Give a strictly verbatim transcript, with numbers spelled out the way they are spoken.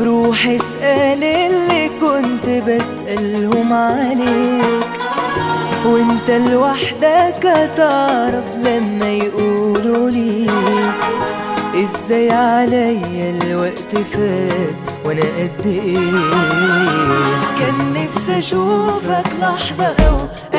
روح اسأل اللي كنت بسألهم عليك، وانت لوحدك هتعرف لما يقولوا ليك ازاي عليا الوقت فات وانا قد ايه. كان نفسي اشوفك لحظة او